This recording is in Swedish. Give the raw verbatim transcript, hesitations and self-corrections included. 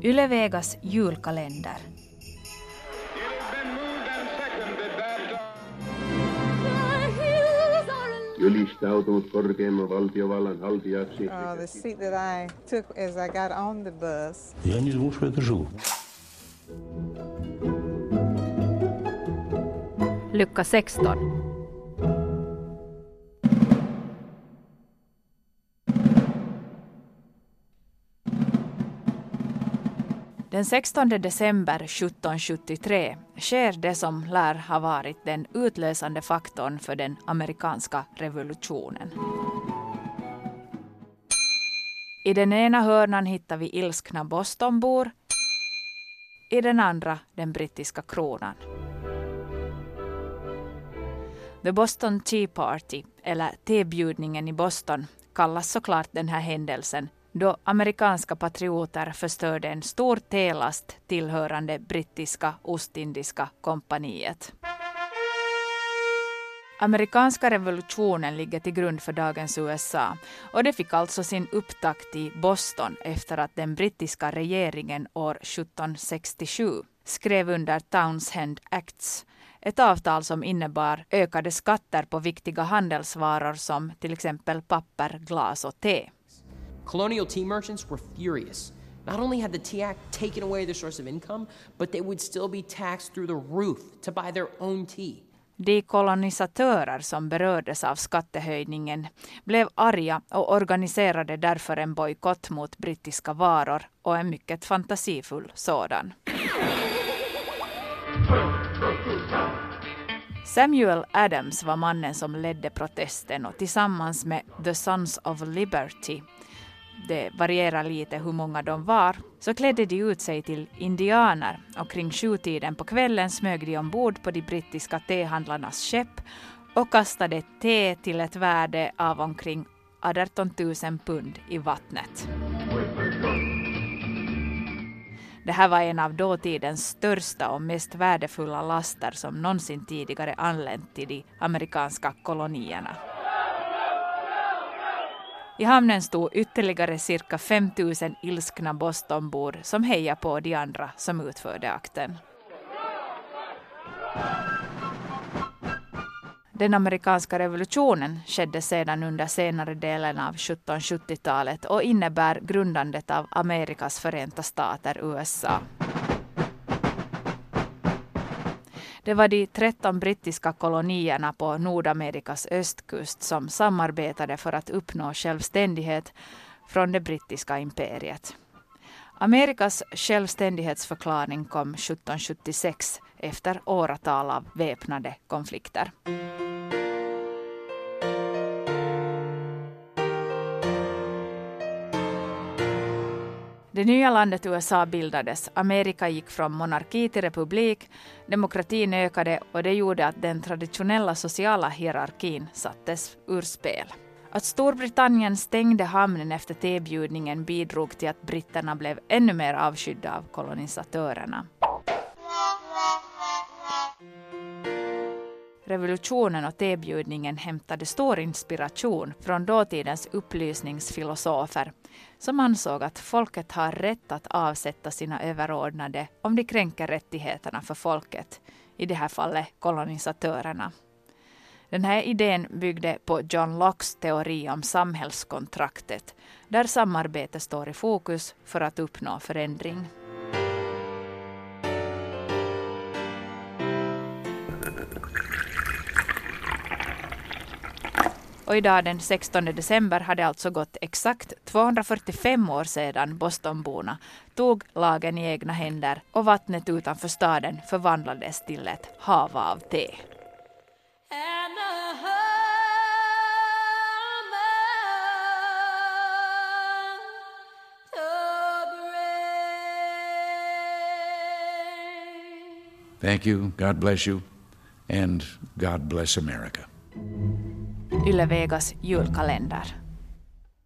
Yle Vegas julkalender. Ylistautunut korkeimman valtiovallan haltijaksi. Uh, the seat that I took as I got on the bus. Я не думал, что это живу. Lucka sexton. Den sextonde december sjuttonhundrasjuttiotre sker det som lär ha varit den utlösande faktorn för den amerikanska revolutionen. I den ena hörnan hittar vi ilskna Bostonbor, i den andra den brittiska kronan. The Boston Tea Party, eller tebjudningen i Boston, kallas såklart den här händelsen då amerikanska patrioter förstörde en stor telast tillhörande brittiska Ostindiska kompaniet. Amerikanska revolutionen ligger till grund för dagens U S A och det fick alltså sin upptakt i Boston efter att den brittiska regeringen år sjuttonhundrasextiosju skrev under Townshend Acts, ett avtal som innebar ökade skatter på viktiga handelsvaror som till exempel papper, glas och te. Colonial tea merchants were furious. Not only had the Tea Act taken away their source of income, but they would still be taxed through the roof to buy their own tea. De kolonisatörer som berördes av skattehöjningen blev arga och organiserade därför en bojkott mot brittiska varor och en mycket fantasifull sådan. Samuel Adams var mannen som ledde protesten och tillsammans med The Sons of Liberty, det varierar lite hur många de var, så klädde de ut sig till indianer och kring sjutiden på kvällen smög de ombord på de brittiska tehandlarnas skepp och kastade te till ett värde av omkring arton tusen pund i vattnet. Det här var en av dåtidens största och mest värdefulla laster som någonsin tidigare anlänt till de amerikanska kolonierna. I hamnen stod ytterligare cirka fem tusen ilskna Bostonbor som hejar på de andra som utförde akten. Den amerikanska revolutionen skedde sedan under senare delen av sjuttonhundrasjuttiotalet och innebär grundandet av Amerikas förenta stater, U S A. Det var de tretton brittiska kolonierna på Nordamerikas östkust som samarbetade för att uppnå självständighet från det brittiska imperiet. Amerikas självständighetsförklaring kom sjuttonhundrasjuttiosex efter åratal av väpnade konflikter. Det nya landet U S A bildades. Amerika gick från monarki till republik, demokratin ökade och det gjorde att den traditionella sociala hierarkin sattes ur spel. Att Storbritannien stängde hamnen efter tebjudningen bidrog till att britterna blev ännu mer avskydda av kolonisatörerna. Revolutionen och tebjudningen hämtade stor inspiration från dåtidens upplysningsfilosofer som ansåg att folket har rätt att avsätta sina överordnade om de kränker rättigheterna för folket, i det här fallet kolonisatörerna. Den här idén byggde på John Lockes teori om samhällskontraktet, där samarbete står i fokus för att uppnå förändring. Och idag den sextonde december hade alltså gått exakt tvåhundrafyrtiofem år sedan Bostonborna tog lagen i egna händer och vattnet utanför staden förvandlades till ett hav av te. Thank you, God bless you, and God bless America. Yle Vegas julkalender.